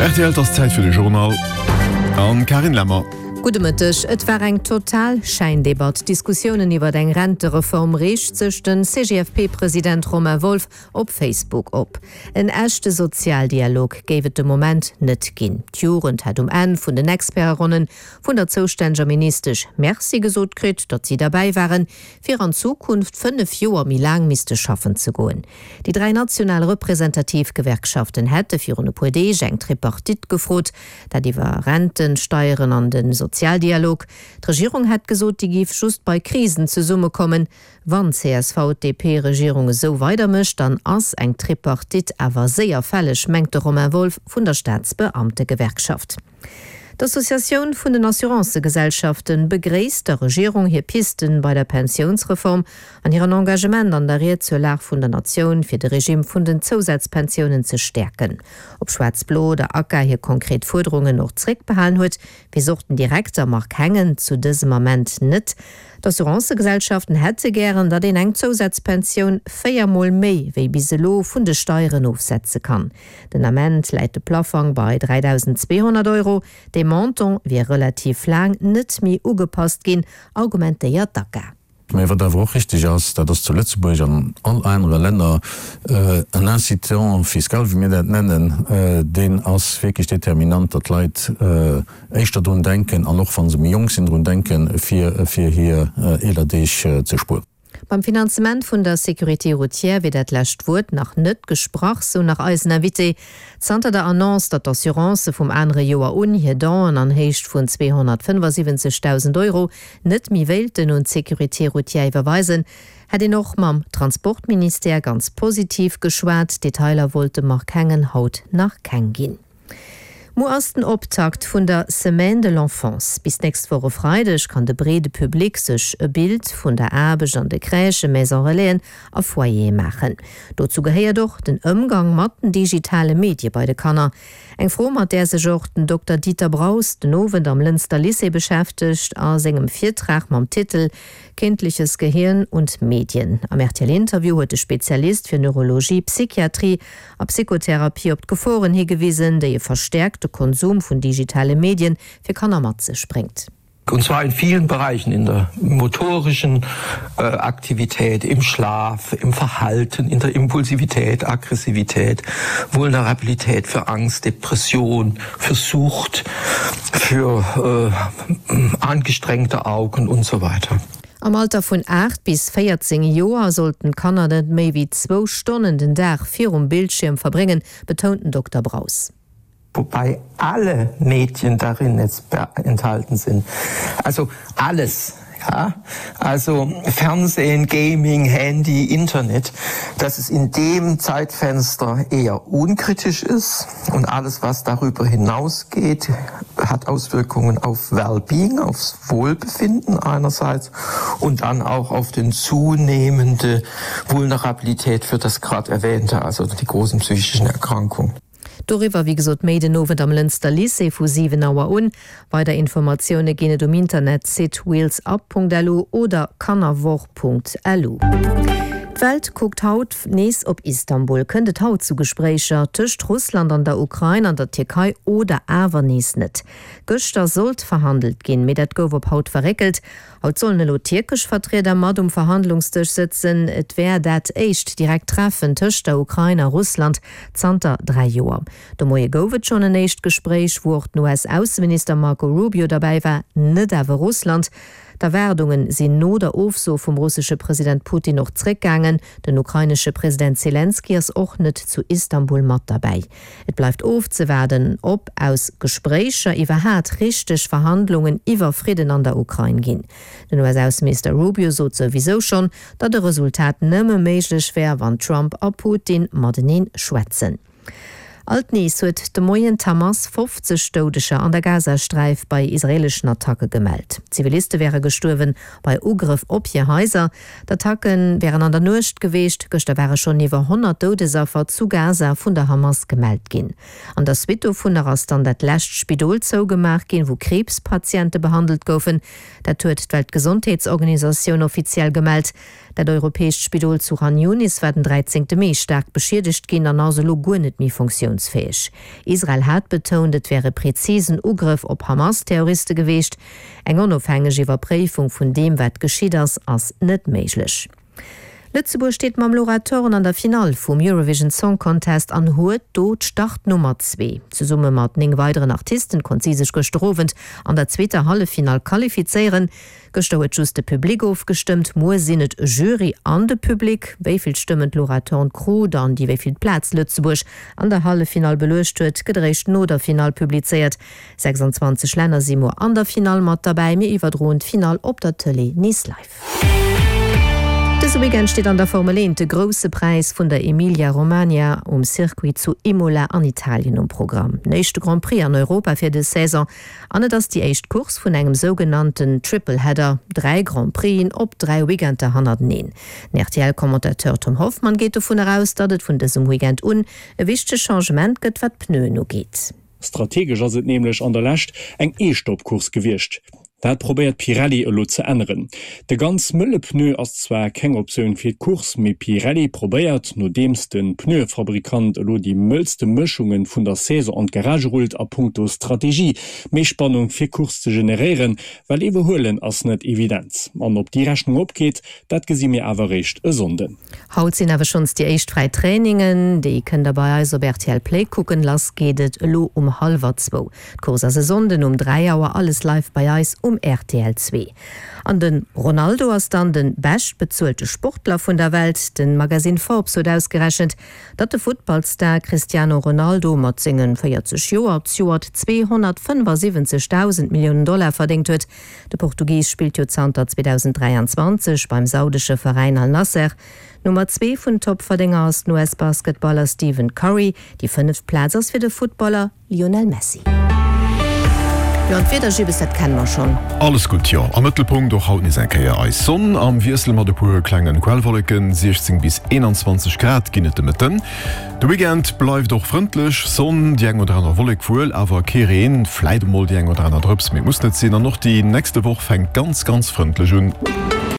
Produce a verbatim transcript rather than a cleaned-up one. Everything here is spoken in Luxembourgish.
R T L das Zeit für den Journal an Karin Lemmer. Gudemëttech, et war eng total Scheindebat. Diskussionen iwwer deng Rentereform recht zechten C G F P-Präsident Romain Wolf op Facebook op. En echte Sozialdialog géwet de Moment net ginn. D'Jurend hat um en vun den Experronnen vun der zostänger ministerisch Merci gesot krit, dat sie dabei waren, fir an Zukunft fünf Joer mi lang miste schaffen ze goen. Die drei nationale Repräsentativgewerkschaften hätte fir une P D eng Tripartit gefrot, dat iwwer Renten, Steuern an den Sozialdialog. Die Regierung hat gesot, die gif just bei Krisen zu Summe kommen. Wann C S V D P-Regierung so weitermischt, dann ass eng Tripartit awer sehr fällig, mengte Romain Wolf vun der Staatsbeamte-Gewerkschaft. Die Association vun den Assurancegesellschaften begräst der Regierung hier Pisten bei der Pensionsreform an ihren Engagement an der Reihe zur Lage vun der Nation fir de Regime vun den Zusatzpensionen zu stärken. Ob Schwarz-Blo der Acker hier konkret Forderungen noch zurückbehalten huet, wir suchten Direktor Mark Hengen zu diesem Moment net. Die Assurancegesellschaften hätte gern, dat den eng Zusatzpension feiermol méi wéi biselo vun de Steuern aufsetzen kann. Den Amend leiit de Plafond bei dreitausendzweihundert Euro, de Monton wie relativ lang net mi ugepasst gin, argumentéiert Dacker. Méiwer da woch richtig ass, dat das zu Lützeburg an all andere Länder äh, en Institution fiskal wie mir dat nennen, äh, den ass wirklich determinant dat Leiit äh, eichter run denken an noch van se Jungsinn run denken fir fir hier äh, elerdeich äh, ze spur. Beim Finanzement vun der Sécurité routière wie dat lächt wurt nach nett gesprach so nach Eisner Witte. Zter der Annonce, dat d'Assurance vum andere Joer un hier dan an hecht vun zweihundertfünfundsiebzigtausend Euro net mi Welten und Sécurité routière verweisen, hat er noch mam Transportminister ganz positiv geschwert. Detailer wollte Mark Hengen haut nach Keng gin. Mo ersten Optakt vun der Semaine de l'Enfance. Bis nächst Woche Freitag kann de brede Publik sech e Bild vun der Erbeg an de Kräche Maison Relais a Foyer machen. Dazu geheiert doch den Umgang mat den digitale Medien bei de Kanner. Eng froh mat der sech auch den Doktor Dieter Braus den Nowen am Lünster Lycée beschäftigt as engem Viertrag mam Titel Kindliches Gehirn und Medien. Am R T L-Interview huet de Spezialist für Neurologie, Psychiatrie a Psychotherapie op Geforen hingewiesen, der je verstärkte Konsum von digitale Medien für Kannermatze springt. Und zwar in vielen Bereichen, in der motorischen äh, Aktivität, im Schlaf, im Verhalten, in der Impulsivität, Aggressivität, Vulnerabilität für Angst, Depression, für Sucht, für äh, angestrengte Augen und so weiter. Am Alter von acht bis vierzehn Joer sollten Kanner net méi wie zwei Stunden den Tag vier um Bildschirm verbringen, betonten Doktor Braus. Wobei alle Medien darin jetzt enthalten sind. Also alles. Ja? Also Fernsehen, Gaming, Handy, Internet, dass es in dem Zeitfenster eher unkritisch ist und alles, was darüber hinausgeht, hat Auswirkungen auf Wellbeing, aufs Wohlbefinden einerseits und dann auch auf den zunehmende Vulnerabilität für das gerade erwähnte, also die großen psychischen Erkrankungen. Darüber wie gesot méi den Nowen am Lünster Lycée vu sieben Auer un, weiter Informationune genet um Internet sit wheelsup punkt l u oder kannerwoch punkt l u. Die Welt guckt haut nees op Istanbul, kënnet haut zu Gesprächer tëcht Russland an der Ukraine an der Türkei oder awer nees net. Göster sollt verhandelt gin, mit dat gouf op haut verrekelt. Haut sollen lo türkisch Vertreter mat um Verhandlungstisch sitzen, et wär dat echt direkt treffen tëcht der Ukraine Russland zanter drei Joer. De moie gowet schon en echt Gespräch, wo d U S-Außenminister Marco Rubio dabei war, net awer Russland. Der Werdungen sind no der Ofso vom russische Präsident Putin noch zurückgegangen. Den ukrainische Präsident Zelensky ist auch nicht zu Istanbul mat dabei. Es bleibt aufzuwerden, ob aus Gesprächer überhaupt richtig Verhandlungen über Frieden an der Ukraine gehen. Den U S-Außenminister Rubio so sowieso schon, dass der Resultat nimmer möglich wäre, wenn Trump und Putin Madenin schwätzen. Altnies huet de Moien Tamas fünfzig Todesche an der Gazastreif bei israelischen Attacke gemeldt. Zivilisten wären gestorben bei Ugriff op je Häuser. D'attacken wären an der Nucht geweest, gochte wäre schon iwwer hundert Todesopfer zu Gaza vun der Hamas gemeldt gin. An der Swito vun der Rast an dat lächt Spidol zouugemacht gin, wo Krebspatienten behandelt goufen. Dat huet d Weltgesundheitsorganisation offiziell gemeldt. Dat europäesch Spidol zu Khan Yunis werden dreizehnten Mai stark beschädigt gin an also lo gunnet mi funktionieren. funktionsfähig. Israel hat betont, es wäre präzisen Ugriff op Hamas-Terroristen gewicht, eng unabhängige Überprüfung von dem, was geschieht, als nicht möglich. Lützeburg steht mam Loratoren an der Final vom Eurovision Song Contest an hohe dort Start Nummer zwei. Zu Summe mat ning weiteren Artisten kon sie sich gestrovend an der zweite Hallefinal qualifizieren. Gestauet just de Publikum aufgestimmt, muss sinnet Jury an de Publikum, wieviel Stimmen Loratoren Crew, dann die wieviel Platz Lützeburg an der Hallefinal belöscht wird, gedreht no der Final publiziert. sechsundzwanzig Länder sind nur an der Final mat dabei, mir überdrohend Final op der Tele Nice Live. Dieses Weekend steht an der Formel eins der große Preis von der Emilia-Romagna um Circuit zu Imola an Italien um Programm. Nächste Grand Prix an Europa für die Saison. Anne das die erste Kurs von einem sogenannten Triple-Header. Drei Grand Prix ob drei Weekende hundertneun. R T L-Kommentateur Tom Hoffmann geht davon heraus, dass es von diesem Weekend un ein wichtiges Changement gibt, was Pneu noch geht. Strategisch ist es nämlich an der Last ein E-Stopp-Kurs gewirrscht. Dat probiert Pirelli elo ze ändern. De ganz mülle Pneu as zwar keng Option fir Kurs mit Pirelli probiert, no dems den Pneufabrikant elo die müllste Mischungen vun der Saison an Garage holt a Punkto Strategie, Meespannung fir Kurs zu generieren, weil iwwerhoelen ass net Evidenz. An ob die Rechnung opgeht, dat gesi mir awer recht esonden. Haut sinn awer schons die echt frei Trainingen, die können dabei also R T L Play gucken lass, gehtt lo um halber zwo. Kurs as sonden um drei Auer alles live bei Eis um R T L zwei. An den Ronaldo as dann den best bezahlte Sportler von der Welt, den Magazin Forbes hat ausgerechnet, dat der Footballstar Cristiano Ronaldo mat singen vierzig Joer zweihundertfünfundsiebzigtausend Millionen Dollar verdient huet. Der Portugies spielt jo Zter zwanzig dreiundzwanzig beim saudische Verein Al Nasser. Nummer zwei von Topverdinger ist U S-Basketballer Stephen Curry, die fünf Plätze für den Footballer Lionel Messi. Ja, und wieder Gibes, das kennen wir schon. Alles gut, ja. Am Mittelpunkt doch haut nicht ein Keier Eis. Sonne am Wirsel mit ein paar kleinen Quellwolken, sechzehn bis einundzwanzig Grad gehen es mitten. Der Weekend bleibt doch freundlich. Sonne, die ein oder andere Wolke voll, aber kein Regen, vielleicht mal die ein oder andere Drops. Wir müssen nicht sehen, noch die nächste Woche fängt ganz, ganz freundlich an.